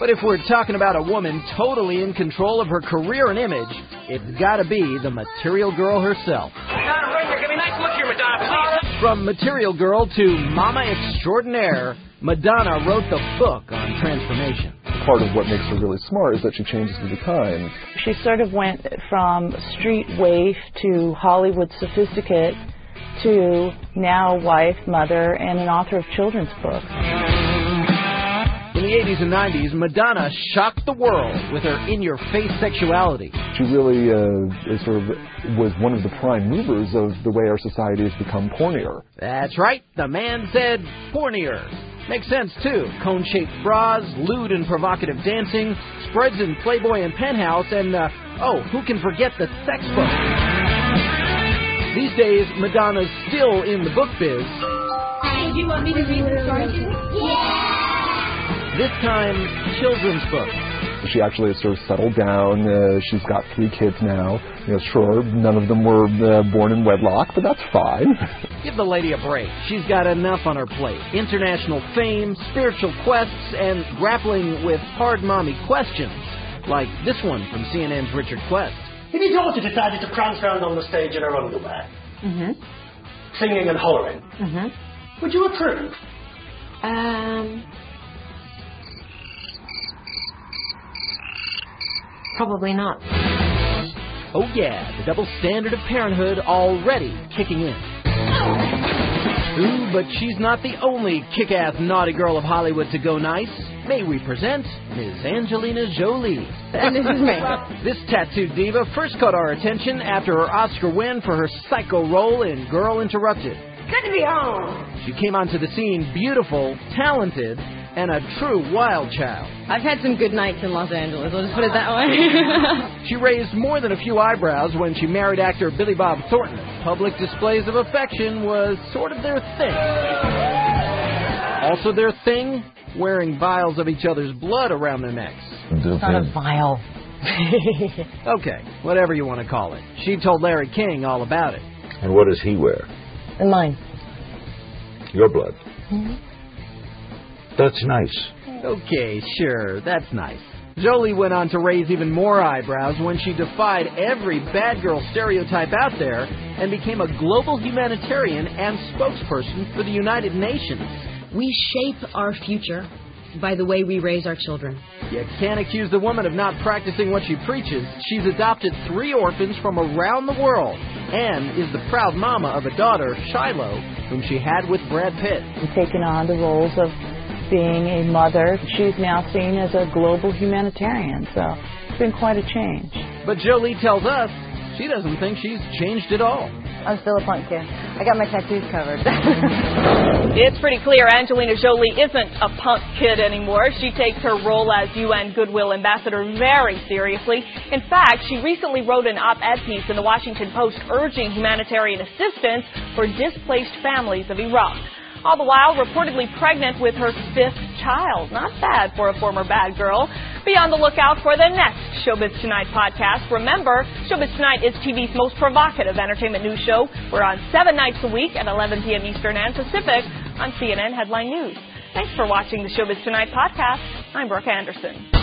But if we're talking about a woman totally in control of her career and image, it's gotta be the Material Girl herself. Madonna, right here. Give me a nice look here, Madonna, please. From Material Girl to Mama Extraordinaire, Madonna wrote the book on transformation. Part of what makes her really smart is that she changes with the times. She sort of went from street waif to Hollywood sophisticate to now wife, mother, and an author of children's books. In the 80s and 90s, Madonna shocked the world with her in-your-face sexuality. She really was one of the prime movers of the way our society has become pornier. That's right, the man said pornier. Makes sense, too. Cone-shaped bras, lewd and provocative dancing, spreads in Playboy and Penthouse, and, who can forget the sex book? These days, Madonna's still in the book biz. Do you want me to read the story to you? Yeah! This time, children's books. She actually has sort of settled down. She's got 3 kids now. Sure, none of them were born in wedlock, but that's fine. Give the lady a break. She's got enough on her plate. International fame, spiritual quests, and grappling with hard mommy questions. Like this one from CNN's Richard Quest. If your daughter decided to prance around on the stage in her underwear, singing and hollering, would you approve? Probably not. Oh yeah, the double standard of parenthood already kicking in. Ooh, but she's not the only kick-ass naughty girl of Hollywood to go nice. May we present Ms. Angelina Jolie. And this is me. This tattooed diva first caught our attention after her Oscar win for her psycho role in Girl Interrupted. Good to be home. She came onto the scene beautiful, talented, and a true wild child. I've had some good nights in Los Angeles, I'll just put it that way. She raised more than a few eyebrows when she married actor Billy Bob Thornton. Public displays of affection was sort of their thing. Also their thing, wearing vials of each other's blood around their necks. It's not a vial. Okay, whatever you want to call it. She told Larry King all about it. And what does he wear? And mine. Your blood. That's nice. Okay, sure, that's nice. Jolie went on to raise even more eyebrows when she defied every bad girl stereotype out there and became a global humanitarian and spokesperson for the United Nations. We shape our future by the way we raise our children. You can't accuse the woman of not practicing what she preaches. She's adopted 3 orphans from around the world and is the proud mama of a daughter, Shiloh, whom she had with Brad Pitt. And taken on the roles of being a mother. She's now seen as a global humanitarian, so it's been quite a change. But Jolie tells us she doesn't think she's changed at all. I'm still a punk kid. I got my tattoos covered. It's pretty clear Angelina Jolie isn't a punk kid anymore. She takes her role as UN Goodwill Ambassador very seriously. In fact, she recently wrote an op-ed piece in the Washington Post urging humanitarian assistance for displaced families of Iraq. All the while reportedly pregnant with her 5th child. Not bad for a former bad girl. Be on the lookout for the next Showbiz Tonight podcast. Remember, Showbiz Tonight is TV's most provocative entertainment news show. We're on 7 nights a week at 11 p.m. Eastern and Pacific on CNN Headline News. Thanks for watching the Showbiz Tonight podcast. I'm Brooke Anderson.